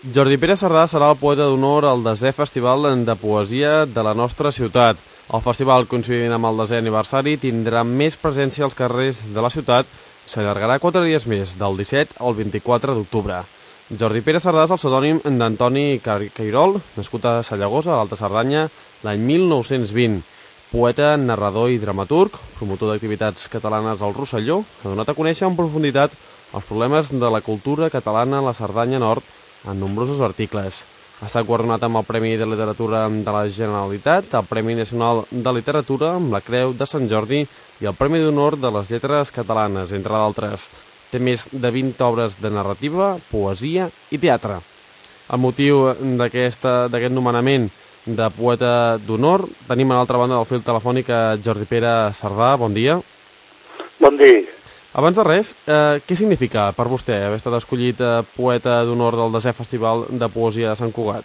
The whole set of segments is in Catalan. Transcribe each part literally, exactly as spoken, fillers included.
Jordi Pere Cerdà serà el poeta d'honor al desè Festival de Poesia de la nostra ciutat. El festival, coincidint amb el desè aniversari, tindrà més presència als carrers de la ciutat, s'allargarà quatre dies més, del disset al vint-i-quatre d'octubre. Jordi Pere Cerdà és el pseudònim d'Antoni Cairol, nascut a Sallagosa, a l'Alta Cerdanya, l'any mil nou-cents vint. Poeta, narrador i dramaturg, promotor d'activitats catalanes al Rosselló, ha donat a conèixer en profunditat els problemes de la cultura catalana a la Cerdanya Nord en nombrosos articles. Ha estat guardonat amb el Premi de Literatura de la Generalitat, el Premi Nacional de Literatura amb la Creu de Sant Jordi i el Premi d'Honor de les Lletres Catalanes, entre d'altres. Té més de vint obres de narrativa, poesia i teatre. El motiu d'aquest nomenament de poeta d'honor, tenim a l'altra banda del fil telefònic a Jordi Pere Cerdà. Bon dia. Bon dia. Abans de res, eh, què significa per vostè haver estat escollit eh, poeta d'honor del desè Festival de Poesia de Sant Cugat?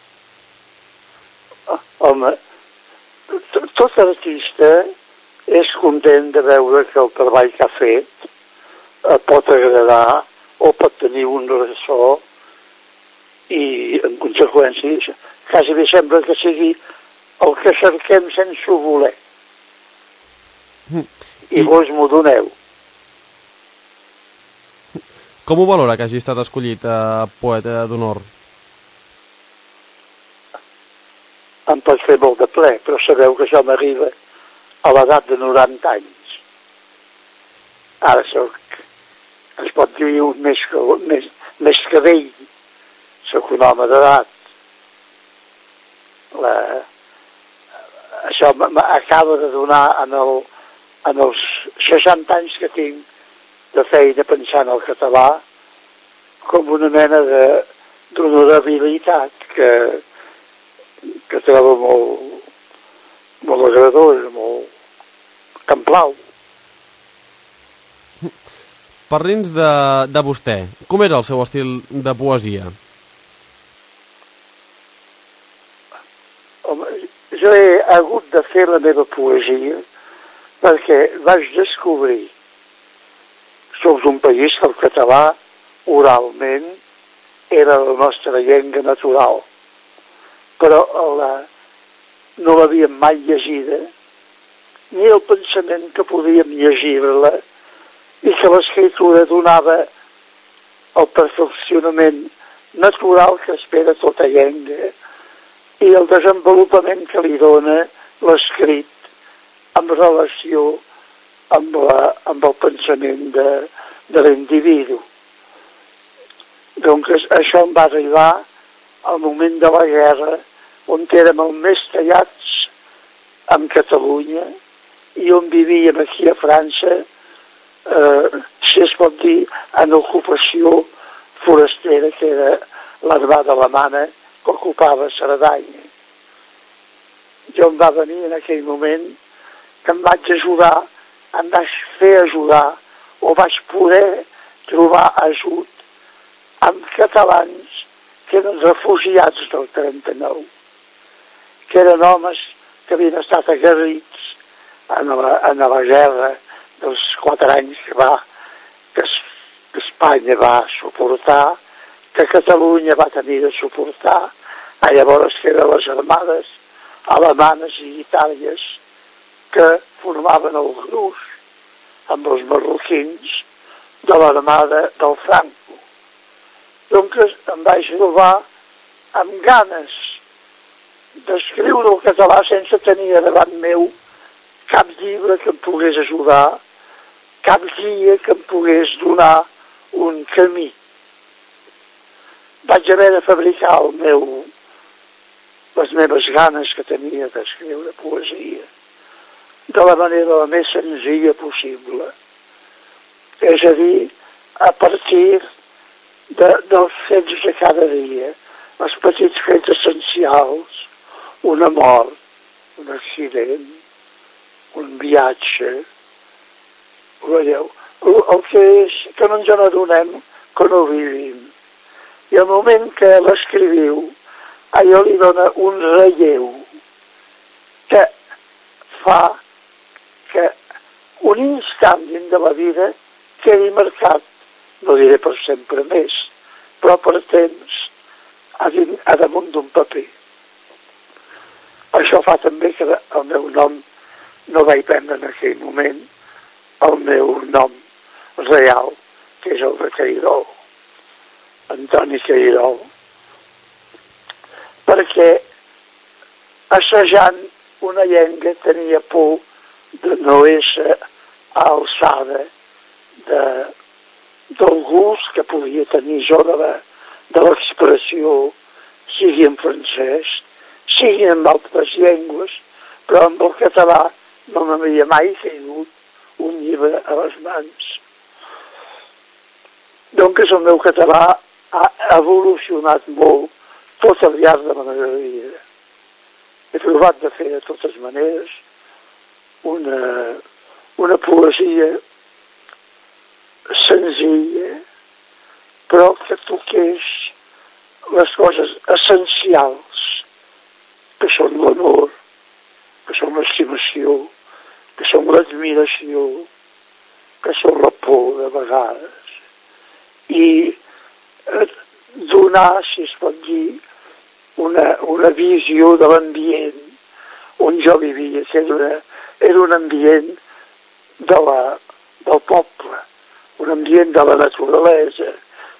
Oh, home, tot artista és content de veure que el treball que ha fet eh, pot agradar o pot tenir un ressò i, en conseqüència, quasi bé sembla que sigui el que cerquem sense voler. Mm. I vos m'ho doneu. Com ho valora que hagi estat escollit eh, poeta d'honor? Em pot fer molt de ple, però sabeu que això m'arriba a l'edat de noranta anys. Ara soc, es pot dir un més que, més, més que vell, soc un home d'edat. La... Això m'acaba de donar en, el, en els seixanta anys que tinc de feina pensant el català com una mena d'honorabilitat que, que trobo molt, molt agradós, molt que em plau. Parli'ns de, de vostè. Com era el seu estil de poesia? Home, jo he hagut de fer la meva poesia perquè vaig descobrir som un país que el català, oralment, era la nostra llengua natural. Però la, no l'havíem mai llegida, ni el pensament que podíem llegir-la, i que l'escriptura donava el perfeccionament natural que espera tota llengua i el desenvolupament que li dona l'escrit en relació amb, la, amb el pensament de, de l'individu. Doncs això em va arribar al moment de la guerra, on érem els més tallats en Catalunya i on vivíem aquí a França, eh, si es pot dir, en ocupació forastera, que era l'armada alemana que ocupava Cerdanya. Jo em va venir en aquell moment que em vaig ajudar em vaig fer ajudar o vaig poder trobar ajut amb catalans que eren refugiats del trenta-nou, que eren homes que havien estat aguerrits en la, en la guerra dels quatre anys que va que, que Espanya va suportar, que Catalunya va tenir de suportar, a llavors que eren les armades alemanes i itàlies que formaven el gruix amb els marroquins de l'armada del Franco. Doncs em vaig trobar amb ganes d'escriure el català sense tenir davant meu cap llibre que em pogués ajudar, cap guia que em pogués donar un camí. Vaig haver de fabricar el meu, les meves ganes que tenia d'escriure poesia de la manera la més senzilla possible. És a dir, a partir de, dels fets de cada dia, els petits fets essencials, una mort, un accident, un viatge, veieu, el, el que és que no ens n'adonem que no vivim. I al moment que l'escriviu, allò li dona un relleu que fa que un instant dins de la vida quedi marcat, no diré per sempre més, però per temps, a, din, a damunt d'un paper. Això fa també que el meu nom no vaig prendre en aquell moment el meu nom real, que és el de Cairol, Antoni Cairol, perquè assajant una llengua tenia por de no ésser a alçada de, del gust que podia tenir jo de la, de l'expressió, sigui en francès, sigui en altres llengües, però amb el català no m'havia mai caigut un llibre a les mans. Doncs el meu català ha evolucionat molt tot al llarg de la meva vida. He provat de fer de totes maneres una, una poesia senzilla, però que toqués les coses essencials, que són l'amor, que són l'estimació, que són l'admiració, que són la por de vegades, i eh, donar, si es pot dir, una, una visió de l'ambient on jo vivia, que era, una, era un ambient de la, del poble, un ambient de la naturalesa.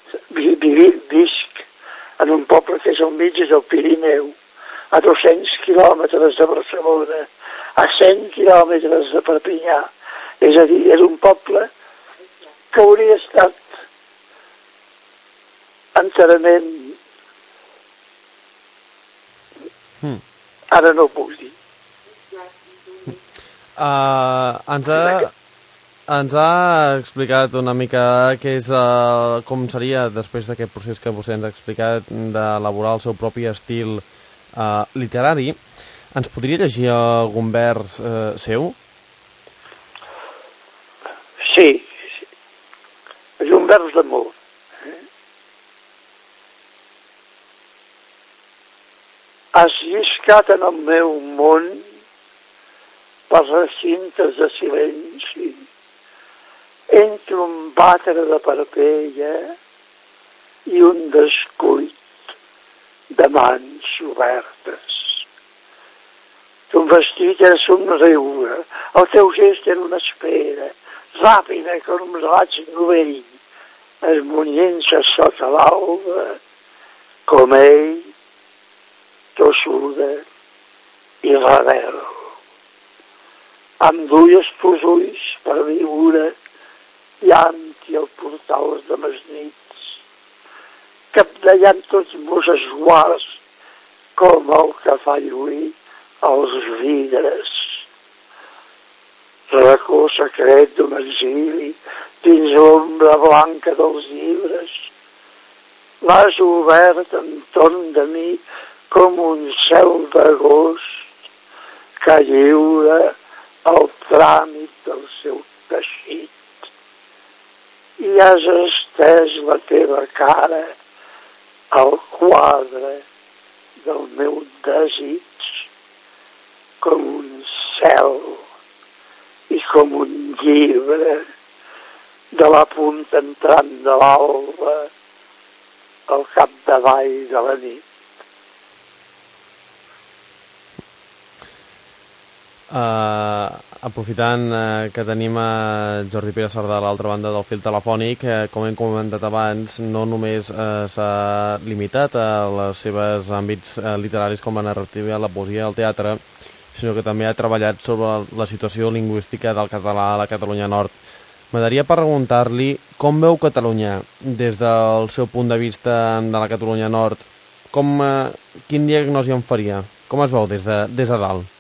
Visc en un poble que és al mig del Pirineu, a dos-cents quilòmetres de Barcelona, a cent quilòmetres de Perpinyà. És a dir, era un poble que hauria estat enterament... Hmm. Ara no ho puc dir. Uh, ens ha... Ens ha explicat una mica què és, uh, com seria, després d'aquest procés que vostè ens ha explicat, d'elaborar el seu propi estil uh, literari. Ens podria llegir algun vers uh, seu? Sí, sí. És un vers d'amor. Eh? Has lliscat en el meu món per recintes de silenci, entre un batre de parpella i un descuit de mans obertes. Ton vestit era somriure, el teu gest era una espera, ràpida com un raig novell, esmunyent-se sota l'alba, com ell, tossuda i rebel. Em duies tus ulls per viure llant i el portal de mes nits, capdallant tots meus esguards com el que fa lluir els vidres. Racó secret d'un exili dins l'ombra blanca dels llibres. L'has obert entorn de mi com un cel d'agost que lliura el tràmit del seu teixit. I has estès la teva cara al quadre del meu desig com un cel i com un llibre de la punta entrant de l'alba al capdavall de la nit. Uh, aprofitant uh, que tenim a Jordi Pere Cerdà a l'altra banda del fil telefònic, uh, com hem comentat abans, no només uh, s'ha limitat a les seves àmbits uh, literaris com la narrativa, la poesia, el teatre, sinó que també ha treballat sobre la situació lingüística del català a la Catalunya Nord. M'agradaria preguntar-li com veu Catalunya des del seu punt de vista de la Catalunya Nord. Com, uh, quin diagnosi en faria? Com es veu des de, des de dalt?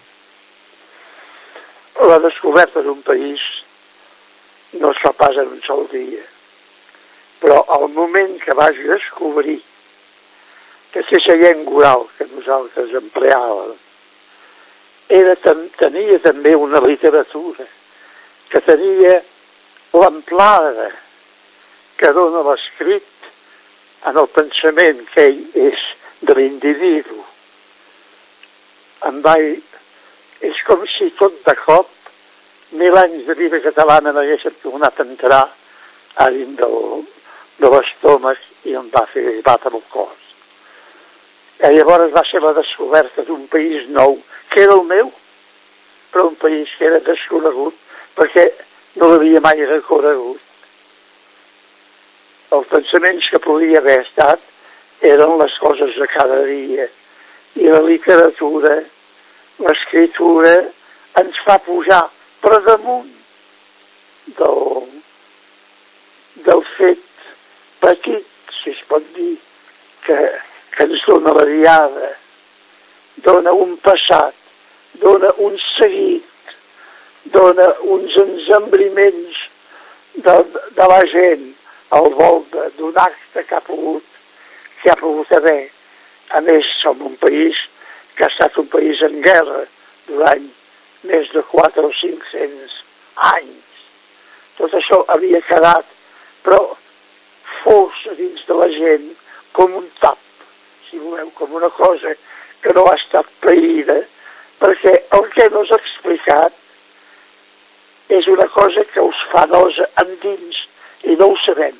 La descoberta d'un país no es fa pas en un sol dia, però al moment que vaig descobrir que aquesta llengua oral que nosaltres empleàvem era, tenia també una literatura, que tenia l'amplada que dona l'escrit en el pensament que ell és de l'individu. Em vaig... És com si tot de cop mil anys de vida catalana m'haguessin tornat a entrar a dins del, de l'estómac i em va fer batre el cos. I llavors va ser la descoberta d'un país nou, que era el meu, però un país que era desconegut, perquè no l'havia mai recorregut. Els pensaments que podia haver estat eren les coses de cada dia. I la literatura, l'escriptura, ens fa pujar per damunt del, del fet petit, si es pot dir, que, que ens dona la diada, dona un passat, dona un seguit, dona uns ensambriments de, de la gent al volta d'un acte que ha pogut, que ha pogut haver. A més, som un país que ha estat un país en guerra durant més de quatre o cinc-cents anys. Tot això havia quedat, però fos dins de la gent com un tap, si voleu, com una cosa que no ha estat païda, perquè el que no s'ha explicat és una cosa que us fa nosa endins i no ho sabem.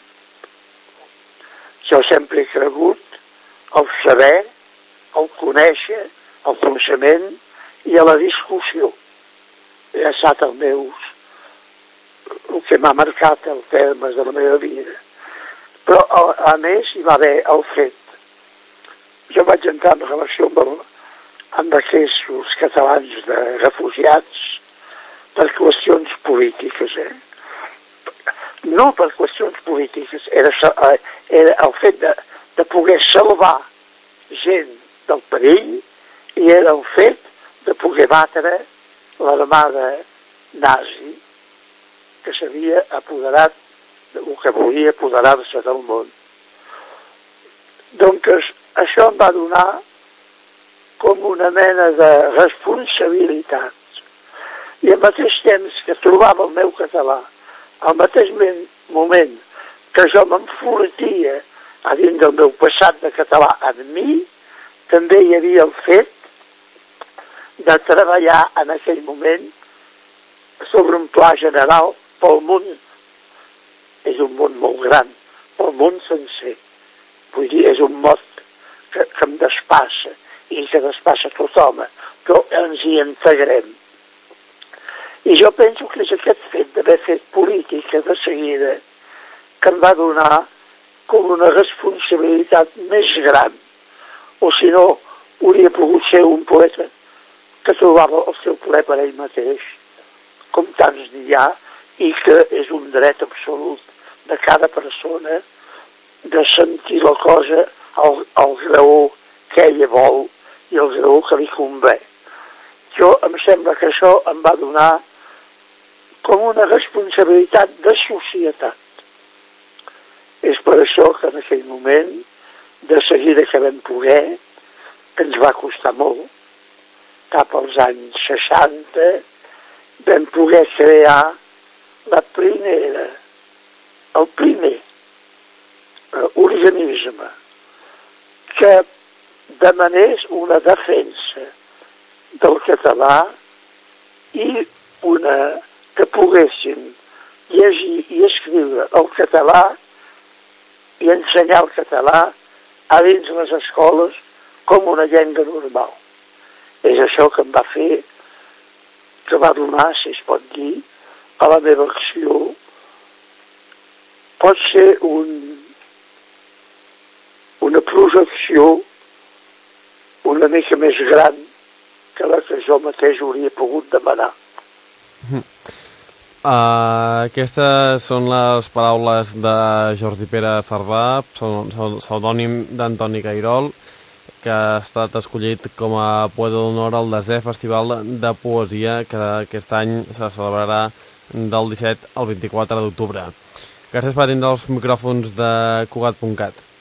Jo sempre he cregut el saber, el conèixer, el coneixement i a la discussió. He estat el meu, el que m'ha marcat els termes de la meva vida. Però, a, a més, hi va haver el fet. Jo vaig entrar en relació amb, el, amb aquests catalans de refugiats per qüestions polítiques, eh? No per qüestions polítiques, era, era el fet de, de poder salvar gent del perill i era el fet de poder batre l'armada nazi que s'havia apoderat, o que volia apoderar-se del món. Doncs això em va donar com una mena de responsabilitat. I al mateix temps que trobava el meu català, al mateix moment que jo m'enfortia a dins del meu passat de català en mi, també hi havia el fet de treballar en aquell moment sobre un pla general pel món. És un món molt gran, pel món sencer. Vull dir, és un mot que, que em despassa i que despassa tothom, però ens hi integrem. I jo penso que és aquest fet d'haver fet política de seguida que em va donar com una responsabilitat més gran. O si no, hauria pogut ser un poeta que trobava el seu ple per ell mateix, com tants n'hi ha, i que és un dret absolut de cada persona de sentir la cosa al, al graó que ella vol i al graó que li convé. Jo em sembla que això em va donar com una responsabilitat de societat. És per això que en aquell moment, de seguida que vam poder, que ens va costar molt, cap als anys seixanta, vam poder crear la primera, el primer eh, organisme que demanés una defensa del català i una que poguessin llegir i escriure el català i ensenyar el català a dins les escoles com una llengua normal. És això que em va fer, que va donar, si es pot dir, a la meva acció. Pot ser un, una projecció una mica més gran que la que jo mateix hauria pogut demanar. Uh, aquestes són les paraules de Jordi Pere Cerdà, pseudònim d'Antoni Cairol, que ha estat escollit com a poeta d'honor al desè Festival de Poesia que aquest any se celebrarà del disset al vint-i-quatre d'octubre. Gràcies per atendre els micròfons de Cugat punt cat.